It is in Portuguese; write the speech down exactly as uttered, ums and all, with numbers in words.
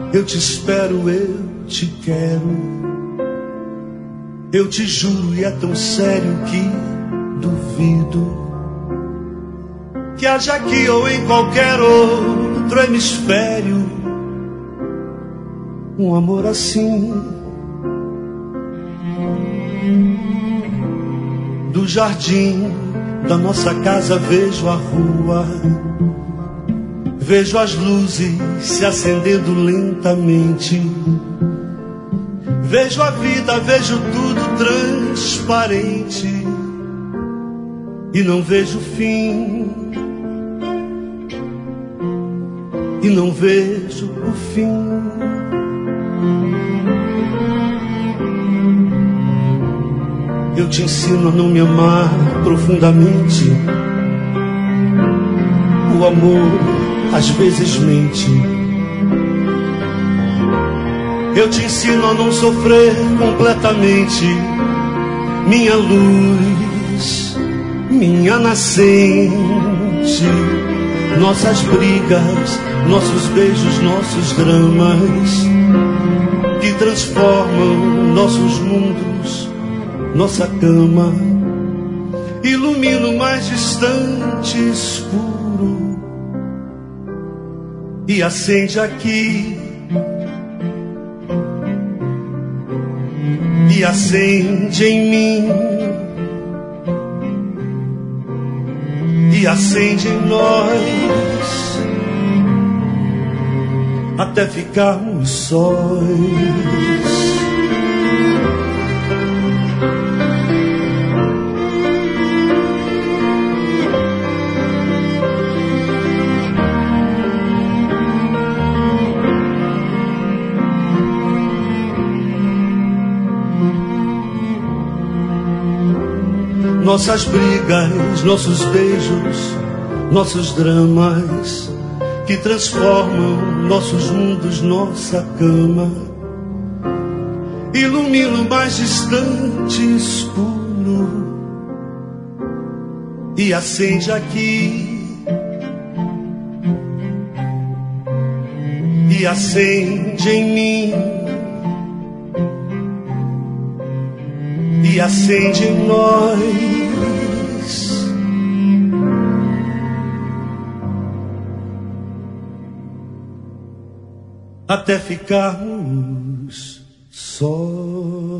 Eu te espero, eu te quero. Eu te juro e é tão sério que duvido que haja aqui ou em qualquer outro hemisfério um amor assim. Do jardim da nossa casa vejo a rua, vejo as luzes se acendendo lentamente, vejo a vida, vejo tudo transparente e não vejo fim, e não vejo o fim. Eu te ensino a não me amar profundamente. O amor às vezes mente. Eu te ensino a não sofrer completamente. Minha luz, minha nascente. Nossas brigas, nossos beijos, nossos dramas que transformam nossos mundos, nossa cama. Ilumina o mais distante escuro e acende aqui, e acende em mim, e acende em nós, até ficarmos sós. Nossas brigas, nossos beijos, nossos dramas que transformam nossos mundos, nossa cama. Ilumina o mais distante escuro e acende aqui, e acende em mim, e acende em nós, até ficarmos sós.